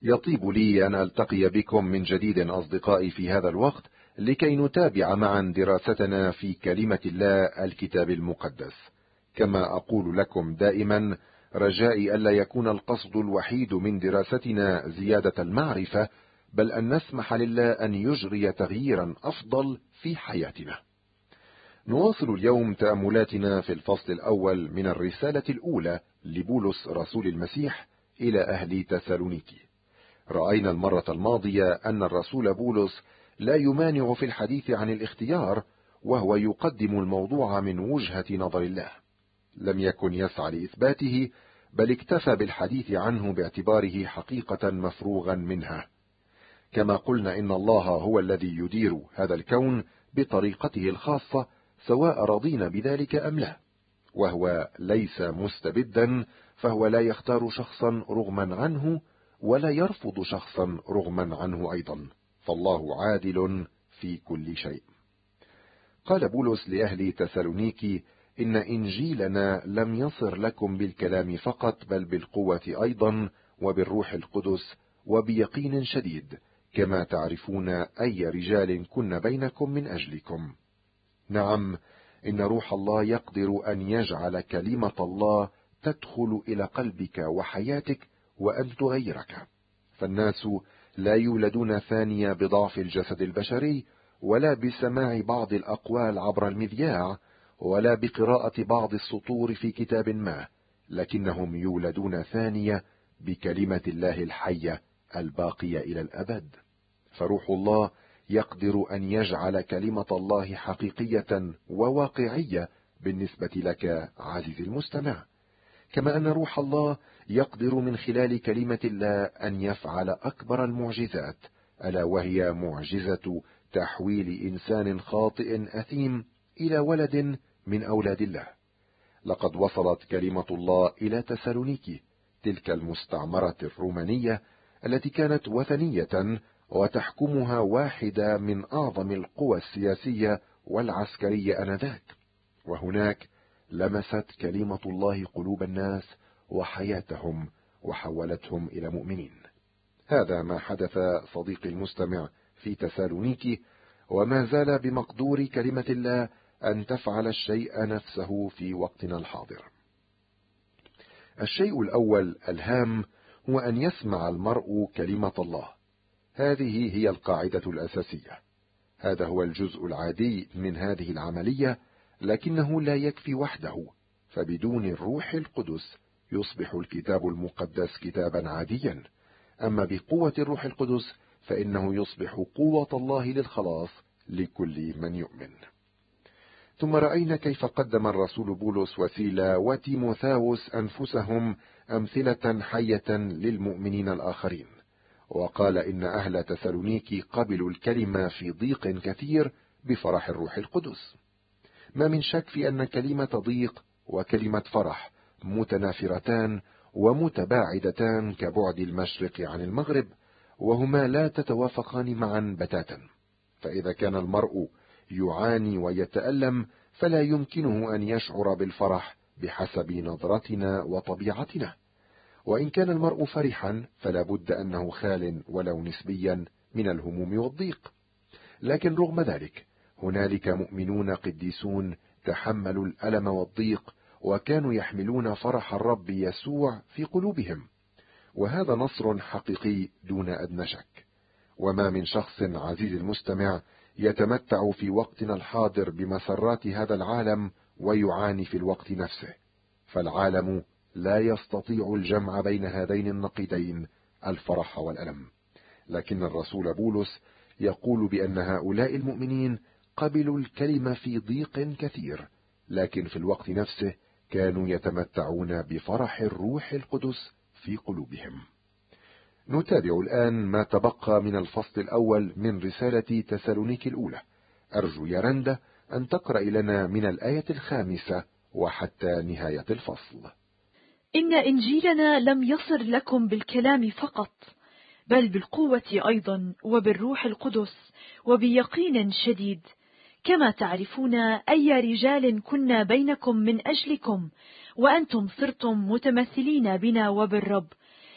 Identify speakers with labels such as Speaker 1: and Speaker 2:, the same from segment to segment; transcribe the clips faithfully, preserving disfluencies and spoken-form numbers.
Speaker 1: يطيب لي أن ألتقي بكم من جديد أصدقائي في هذا الوقت لكي نتابع معا دراستنا في كلمة الله الكتاب المقدس. كما أقول لكم دائما، رجائي ألا يكون القصد الوحيد من دراستنا زيادة المعرفة، بل أن نسمح لله أن يجري تغييرا أفضل في حياتنا. نواصل اليوم تأملاتنا في الفصل الأول من الرسالة الأولى لبولس رسول المسيح إلى أهل تسالونيكي. رأينا المرة الماضية أن الرسول بولس لا يمانع في الحديث عن الاختيار، وهو يقدم الموضوع من وجهة نظر الله. لم يكن يسعى لإثباته، بل اكتفى بالحديث عنه باعتباره حقيقة مفروغا منها. كما قلنا إن الله هو الذي يدير هذا الكون بطريقته الخاصة، سواء رضينا بذلك أم لا، وهو ليس مستبدا، فهو لا يختار شخصا رغما عنه ولا يرفض شخصا رغما عنه أيضا، فالله عادل في كل شيء. قال بولس لأهل تسالونيكي: إن إنجيلنا لم يصر لكم بالكلام فقط، بل بالقوة أيضا وبالروح القدس وبيقين شديد، كما تعرفون أي رجال كن بينكم من أجلكم. نعم، إن روح الله يقدر أن يجعل كلمة الله تدخل إلى قلبك وحياتك وأن تغيرك. فالناس لا يولدون ثانية بضعف الجسد البشري، ولا بسماع بعض الأقوال عبر المذياع، ولا بقراءة بعض السطور في كتاب ما، لكنهم يولدون ثانية بكلمة الله الحية الباقية إلى الأبد. فروح الله يقدر أن يجعل كلمة الله حقيقية وواقعية بالنسبة لك عزيزي المستمع، كما أن روح الله يقدر من خلال كلمة الله أن يفعل أكبر المعجزات، ألا وهي معجزة تحويل إنسان خاطئ أثيم إلى ولد من أولاد الله. لقد وصلت كلمة الله إلى تسالونيكي، تلك المستعمرة الرومانية التي كانت وثنية وتحكمها واحدة من أعظم القوى السياسية والعسكرية آنذاك، وهناك لمست كلمة الله قلوب الناس وحياتهم وحولتهم إلى مؤمنين. هذا ما حدث صديقي المستمع في تسالونيكي، وما زال بمقدور كلمة الله أن تفعل الشيء نفسه في وقتنا الحاضر. الشيء الأول الهام هو أن يسمع المرء كلمة الله. هذه هي القاعدة الأساسية. هذا هو الجزء العادي من هذه العملية، لكنه لا يكفي وحده، فبدون الروح القدس يصبح الكتاب المقدس كتابا عاديا. أما بقوة الروح القدس فإنه يصبح قوة الله للخلاص لكل من يؤمن. ثم رأينا كيف قدم الرسول بولس وسيلا وتيموثاوس أنفسهم أمثلة حية للمؤمنين الآخرين، وقال إن أهل تسالونيكي قبلوا الكلمة في ضيق كثير بفرح الروح القدس. ما من شك في أن كلمة ضيق وكلمة فرح متنافرتان ومتباعدتان كبعد المشرق عن المغرب، وهما لا تتوافقان معا بتاتا. فإذا كان المرء يعاني ويتألم، فلا يمكنه أن يشعر بالفرح بحسب نظرتنا وطبيعتنا. وإن كان المرء فرحا، فلا بد أنه خال ولو نسبيا من الهموم والضيق. لكن رغم ذلك هنالك مؤمنون قديسون تحملوا الألم والضيق، وكانوا يحملون فرح الرب يسوع في قلوبهم، وهذا نصر حقيقي دون أدنى شك. وما من شخص عزيز المستمع يتمتع في وقتنا الحاضر بمسرات هذا العالم ويعاني في الوقت نفسه، فالعالم لا يستطيع الجمع بين هذين النقيضين، الفرح والألم. لكن الرسول بولس يقول بأن هؤلاء المؤمنين قبلوا الكلمة في ضيق كثير، لكن في الوقت نفسه كانوا يتمتعون بفرح الروح القدس في قلوبهم. نتابع الآن ما تبقى من الفصل الأول من رسالة تسالونيكي الأولى. أرجو يا رندا أن تقرأ لنا من الآية الخامسة وحتى نهاية الفصل.
Speaker 2: إن إنجيلنا لم يصر لكم بالكلام فقط، بل بالقوة أيضا وبالروح القدس وبيقين شديد، كما تعرفون أي رجال كنا بينكم من أجلكم، وأنتم صرتم متمثلين بنا وبالرب،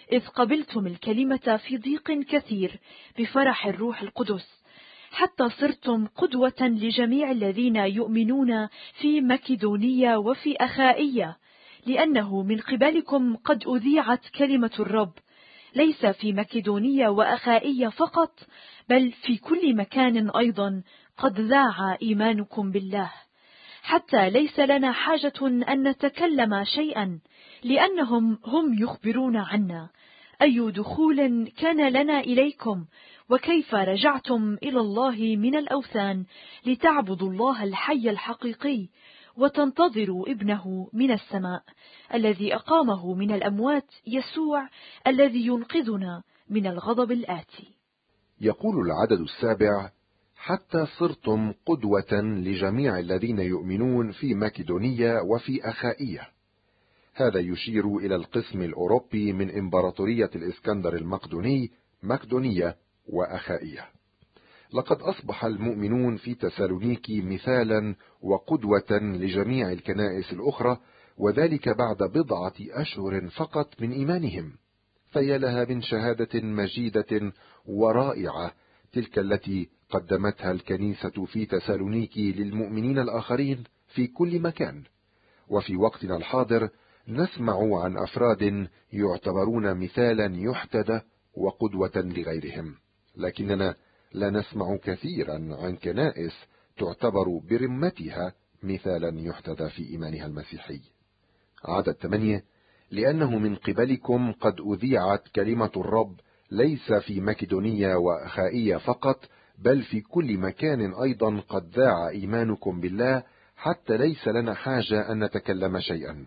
Speaker 2: إذ قبلتم الكلمة في ضيق كثير بفرح الروح القدس، حتى صرتم قدوة لجميع الذين يؤمنون في مكدونية وفي أخائية، لأنه من قبلكم قد أذيعت كلمة الرب، ليس في مكدونية وأخائية فقط، بل في كل مكان أيضا قد ذاع إيمانكم بالله، حتى ليس لنا حاجة أن نتكلم شيئا، لأنهم هم يخبرون عنا أي دخول كان لنا إليكم، وكيف رجعتم إلى الله من الأوثان لتعبدوا الله الحي الحقيقي، وتنتظروا ابنه من السماء الذي أقامه من الأموات، يسوع الذي ينقذنا من الغضب الآتي.
Speaker 1: يقول العدد السابع: حتى صرتم قدوة لجميع الذين يؤمنون في مكدونية وفي أخائية. هذا يشير إلى القسم الأوروبي من إمبراطورية الإسكندر المقدوني، مكدونية وأخائية. لقد أصبح المؤمنون في تسالونيكي مثالا وقدوة لجميع الكنائس الأخرى، وذلك بعد بضعة أشهر فقط من إيمانهم. فيا لها من شهادة مجيدة ورائعة تلك التي قدمتها الكنيسة في تسالونيكي للمؤمنين الآخرين في كل مكان. وفي وقتنا الحاضر نسمع عن أفراد يعتبرون مثالا يحتذى وقدوة لغيرهم، لكننا لا نسمع كثيرا عن كنائس تعتبر برمتها مثالا يحتذى في إيمانها المسيحي. عدد ثمانية: لأنه من قبلكم قد أذيعت كلمة الرب، ليس في مكدونية وأخائية فقط، بل في كل مكان أيضا قد ذاع إيمانكم بالله، حتى ليس لنا حاجة أن نتكلم شيئا.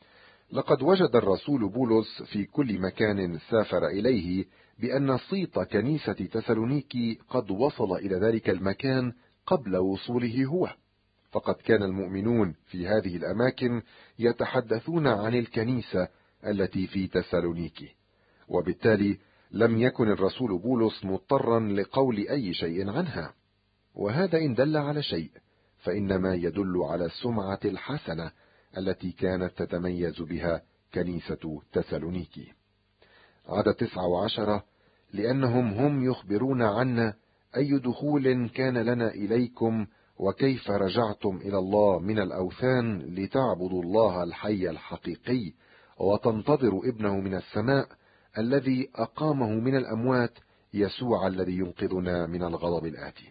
Speaker 1: لقد وجد الرسول بولس في كل مكان سافر إليه بأن صيت كنيسة تسالونيكي قد وصل إلى ذلك المكان قبل وصوله هو، فقد كان المؤمنون في هذه الأماكن يتحدثون عن الكنيسة التي في تسالونيكي، وبالتالي لم يكن الرسول بولس مضطرا لقول أي شيء عنها. وهذا إن دل على شيء فإنما يدل على السمعة الحسنة التي كانت تتميز بها كنيسة تسالونيكي. عدد تسعة وعشرة: لأنهم هم يخبرون عنا أي دخول كان لنا إليكم، وكيف رجعتم إلى الله من الأوثان لتعبدوا الله الحي الحقيقي، وتنتظروا ابنه من السماء الذي أقامه من الأموات، يسوع الذي ينقذنا من الغضب الآتي.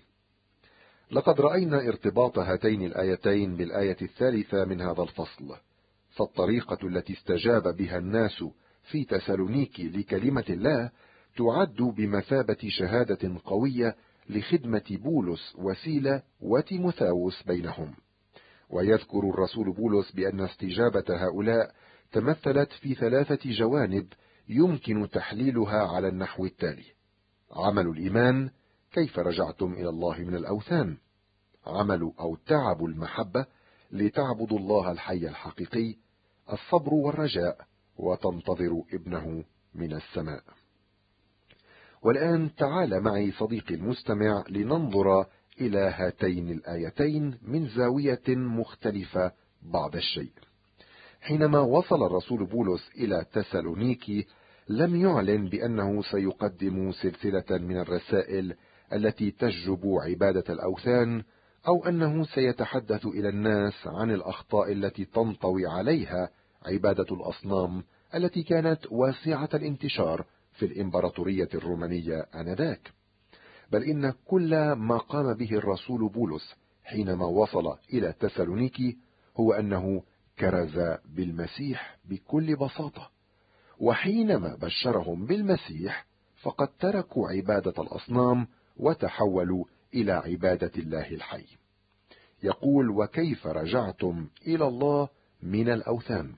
Speaker 1: لقد رأينا ارتباط هاتين الآيتين بالآية الثالثة من هذا الفصل، فالطريقة التي استجاب بها الناس في تسالونيكي لكلمة الله تعد بمثابة شهادة قوية لخدمة بولس وسيلة وتيموثاوس بينهم. ويذكر الرسول بولس بأن استجابة هؤلاء تمثلت في ثلاثة جوانب يمكن تحليلها على النحو التالي: عمل الإيمان، كيف رجعتم إلى الله من الأوثان، عمل أو تعب المحبة لتعبدوا الله الحي الحقيقي، الصبر والرجاء، وتنتظر ابنه من السماء. والآن تعال معي صديقي المستمع لننظر إلى هاتين الآيتين من زاوية مختلفة بعض الشيء. حينما وصل الرسول بولس إلى تسالونيكي لم يعلن بأنه سيقدم سلسلة من الرسائل التي تجلب عبادة الأوثان، أو أنه سيتحدث إلى الناس عن الأخطاء التي تنطوي عليها عبادة الأصنام التي كانت واسعة الانتشار في الإمبراطورية الرومانية آنذاك، بل إن كل ما قام به الرسول بولس حينما وصل إلى تسالونيكي هو أنه كرز بالمسيح بكل بساطة، وحينما بشرهم بالمسيح فقد تركوا عبادة الأصنام وتحولوا إلى عبادة الله الحي. يقول: وكيف رجعتم إلى الله من الأوثان.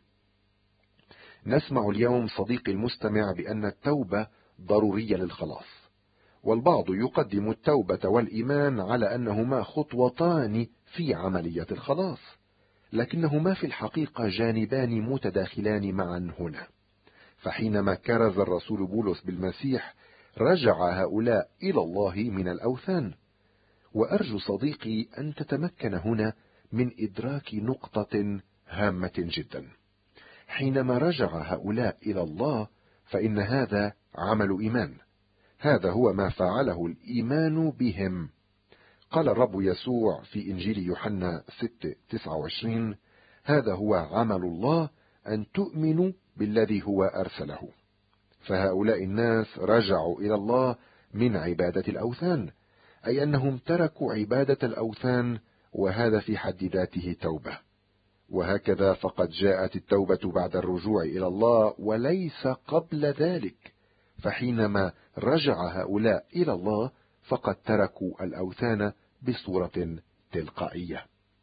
Speaker 1: نسمع اليوم صديقي المستمع بأن التوبة ضرورية للخلاص، والبعض يقدم التوبة والإيمان على أنهما خطوتان في عملية الخلاص، لكنهما في الحقيقة جانبان متداخلان معا هنا. فحينما كرز الرسول بولس بالمسيح رجع هؤلاء إلى الله من الأوثان. وأرجو صديقي أن تتمكن هنا من إدراك نقطة هامة جدا. حينما رجع هؤلاء إلى الله فإن هذا عمل إيمان. هذا هو ما فعله الإيمان بهم. قال الرب يسوع في إنجيل يوحنا ستة تسعة وعشرين: هذا هو عمل الله أن تؤمنوا بالذي هو أرسله. فهؤلاء الناس رجعوا إلى الله من عبادة الأوثان، أي أنهم تركوا عبادة الأوثان، وهذا في حد ذاته توبة. وهكذا فقد جاءت التوبة بعد الرجوع إلى الله وليس قبل ذلك. فحينما رجع هؤلاء إلى الله فقد تركوا الأوثان بصورة تلقائية.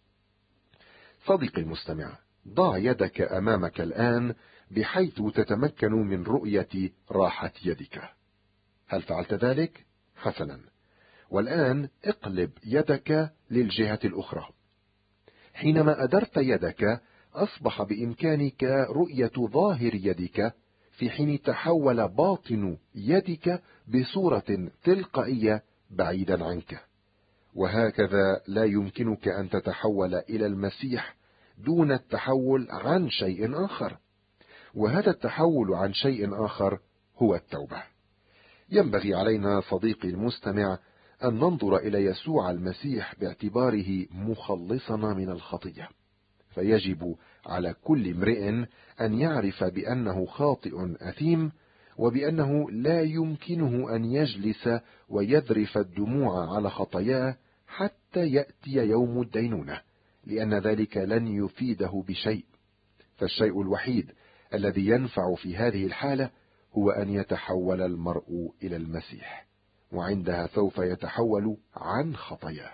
Speaker 1: صديقي المستمع، ضع يدك أمامك الآن بحيث تتمكن من رؤية راحة يدك. هل فعلت ذلك؟ حسنا. والآن اقلب يدك للجهة الأخرى. حينما أدرت يدك أصبح بإمكانك رؤية ظاهر يدك، في حين تحول باطن يدك بصورة تلقائية بعيدا عنك. وهكذا لا يمكنك أن تتحول إلى المسيح دون التحول عن شيء آخر، وهذا التحول عن شيء آخر هو التوبة. ينبغي علينا صديقي المستمع أن ننظر إلى يسوع المسيح باعتباره مخلصنا من الخطية. فيجب على كل امرئ أن يعرف بأنه خاطئ أثيم، وبأنه لا يمكنه أن يجلس ويذرف الدموع على خطاياه حتى يأتي يوم الدينونة، لأن ذلك لن يفيده بشيء. فالشيء الوحيد الذي ينفع في هذه الحالة هو أن يتحول المرء إلى المسيح، وعندها سوف يتحول عن خطاياه.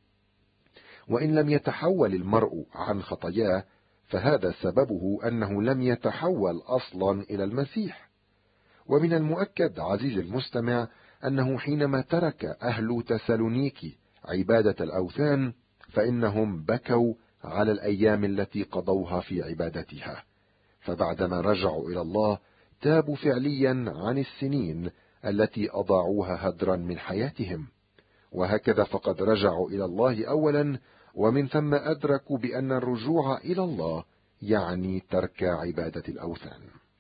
Speaker 1: وإن لم يتحول المرء عن خطاياه فهذا سببه أنه لم يتحول أصلا إلى المسيح. ومن المؤكد عزيزي المستمع أنه حينما ترك أهل تسالونيكي عبادة الأوثان فإنهم بكوا على الأيام التي قضوها في عبادتها، فبعدما رجعوا إلى الله تابوا فعليا عن السنين التي أضاعوها هدرا من حياتهم. وهكذا فقد رجعوا إلى الله أولا، ومن ثم أدركوا بأن الرجوع إلى الله يعني ترك عبادة الأوثان.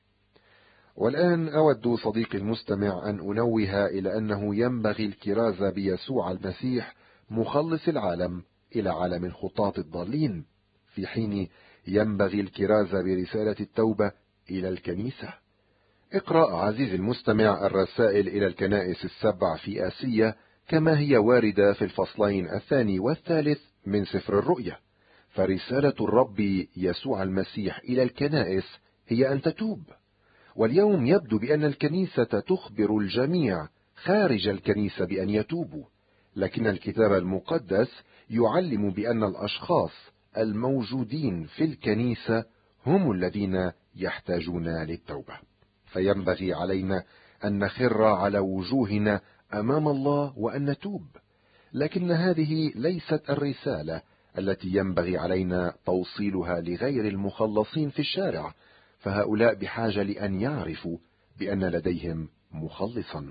Speaker 1: والآن أود صديقي المستمع أن أنوه إلى أنه ينبغي الكراز بيسوع المسيح مخلص العالم إلى عالم الخطاة الضالين، في حين ينبغي الكراز برسالة التوبة إلى الكنيسة. اقرأ عزيزي المستمع الرسائل إلى الكنائس السبع في آسيا كما هي واردة في الفصلين الثاني والثالث من سفر الرؤيا. فرسالة الرب يسوع المسيح إلى الكنائس هي أن تتوب. واليوم يبدو بأن الكنيسة تخبر الجميع خارج الكنيسة بأن يتوبوا، لكن الكتاب المقدس يعلم بأن الأشخاص الموجودين في الكنيسة هم الذين يحتاجون للتوبة. فينبغي علينا أن نخر على وجوهنا أمام الله وأن نتوب. لكن هذه ليست الرسالة التي ينبغي علينا توصيلها لغير المخلصين في الشارع، فهؤلاء بحاجة لأن يعرفوا بأن لديهم مخلصا.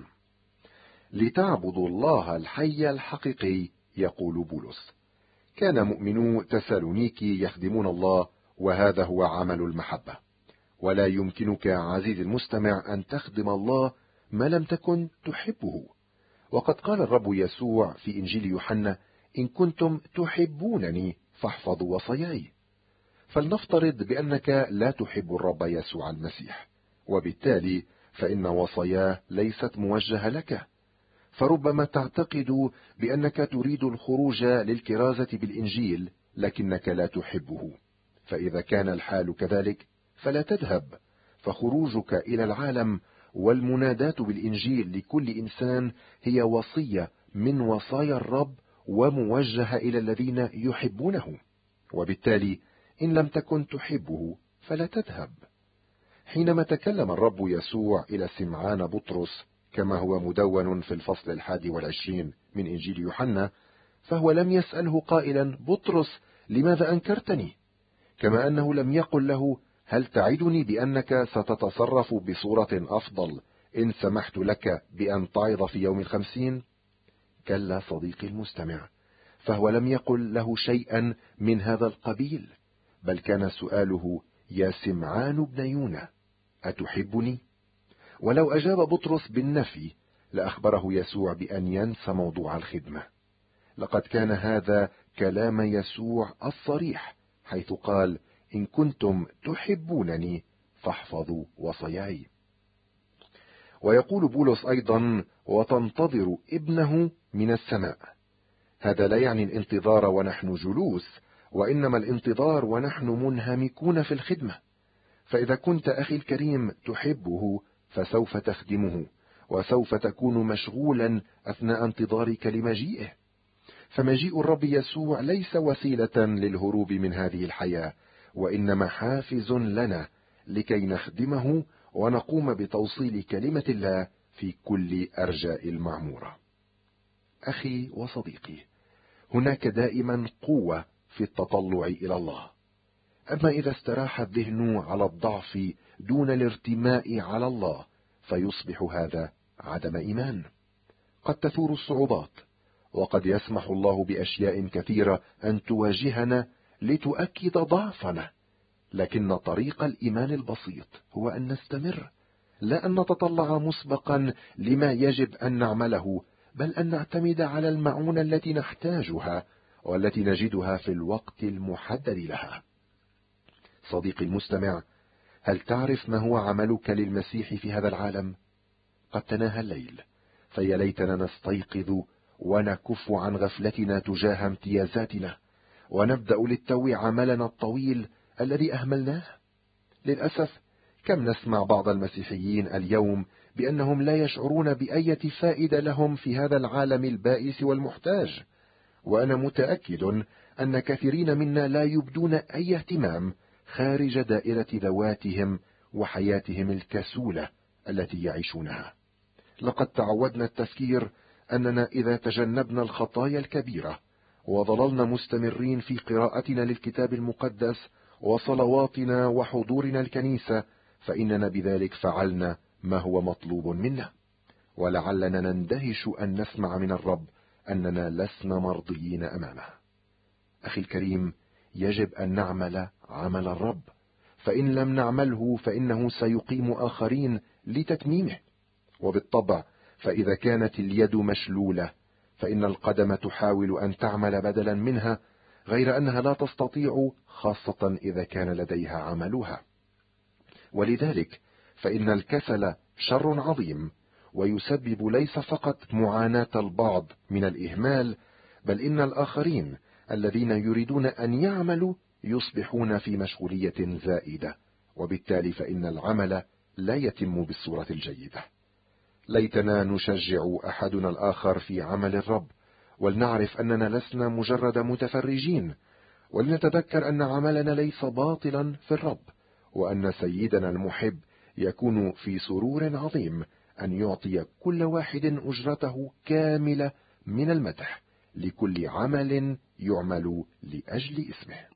Speaker 1: لتعبدوا الله الحي الحقيقي، يقول بولس. كان مؤمنو تسالونيكي يخدمون الله، وهذا هو عمل المحبة. ولا يمكنك عزيزي المستمع أن تخدم الله ما لم تكن تحبه. وقد قال الرب يسوع في إنجيل يوحنا: إن كنتم تحبونني فاحفظوا وصاياي. فلنفترض بأنك لا تحب الرب يسوع المسيح، وبالتالي فإن وصاياه ليست موجهة لك. فربما تعتقد بأنك تريد الخروج للكرازة بالإنجيل لكنك لا تحبه. فإذا كان الحال كذلك فلا تذهب، فخروجك إلى العالم والمناداة بالإنجيل لكل إنسان هي وصية من وصايا الرب وموجهة إلى الذين يحبونه. وبالتالي إن لم تكن تحبه فلا تذهب. حينما تكلم الرب يسوع إلى سمعان بطرس كما هو مدون في الفصل الحادي والعشرين من إنجيل يوحنا، فهو لم يسأله قائلا: بطرس لماذا أنكرتني؟ كما أنه لم يقل له: هل تعدني بأنك ستتصرف بصورة أفضل إن سمحت لك بأن تعظ في يوم الخمسين؟ كلا صديقي المستمع، فهو لم يقل له شيئا من هذا القبيل، بل كان سؤاله: يا سمعان بن يونا، أتحبني؟ ولو أجاب بطرس بالنفي لأخبره يسوع بأن ينسى موضوع الخدمة. لقد كان هذا كلام يسوع الصريح، حيث قال: إن كنتم تحبونني فاحفظوا وصاياي. ويقول بولس أيضا: وتنتظر ابنه من السماء. هذا لا يعني الانتظار ونحن جلوس، وإنما الانتظار ونحن منهمكون في الخدمة. فإذا كنت أخي الكريم تحبه فسوف تخدمه، وسوف تكون مشغولا أثناء انتظارك لمجيئه. فمجيء الرب يسوع ليس وسيلة للهروب من هذه الحياة، وإنما حافز لنا لكي نخدمه ونقوم بتوصيل كلمة الله في كل أرجاء المعمورة. أخي وصديقي، هناك دائما قوة في التطلع إلى الله. أما إذا استراح الذهن على الضعف دون الارتماء على الله، فيصبح هذا عدم إيمان. قد تثور الصعوبات، وقد يسمح الله بأشياء كثيرة أن تواجهنا لتؤكد ضعفنا، لكن طريق الإيمان البسيط هو أن نستمر، لا أن نتطلع مسبقا لما يجب أن نعمله، بل أن نعتمد على المعونة التي نحتاجها والتي نجدها في الوقت المحدد لها. صديقي المستمع، هل تعرف ما هو عملك للمسيح في هذا العالم؟ قد تناهى الليل، فيا ليتنا نستيقظ ونكف عن غفلتنا تجاه امتيازاتنا، ونبدأ للتو عملنا الطويل الذي أهملناه. للأسف كم نسمع بعض المسيحيين اليوم بأنهم لا يشعرون بأية فائدة لهم في هذا العالم البائس والمحتاج، وأنا متأكد أن كثيرين منا لا يبدون أي اهتمام خارج دائرة ذواتهم وحياتهم الكسولة التي يعيشونها. لقد تعودنا التفكير أننا إذا تجنبنا الخطايا الكبيرة وظللنا مستمرين في قراءتنا للكتاب المقدس وصلواتنا وحضورنا الكنيسة، فإننا بذلك فعلنا ما هو مطلوب منا، ولعلنا نندهش أن نسمع من الرب أننا لسنا مرضيين أمامه. أخي الكريم، يجب أن نعمل عمل الرب، فإن لم نعمله فإنه سيقيم آخرين لتتميمه. وبالطبع فإذا كانت اليد مشلولة فإن القدم تحاول أن تعمل بدلا منها، غير أنها لا تستطيع، خاصة إذا كان لديها عملها. ولذلك فإن الكسل شر عظيم، ويسبب ليس فقط معاناة البعض من الإهمال، بل إن الآخرين الذين يريدون أن يعملوا يصبحون في مشغولية زائدة، وبالتالي فإن العمل لا يتم بالصورة الجيدة. ليتنا نشجع أحدنا الآخر في عمل الرب، ولنعرف أننا لسنا مجرد متفرجين، ولنتذكر أن عملنا ليس باطلا في الرب، وأن سيدنا المحب يكون في سرور عظيم أن يعطي كل واحد أجرته كاملة من المدح لكل عمل يعمل لأجل اسمه.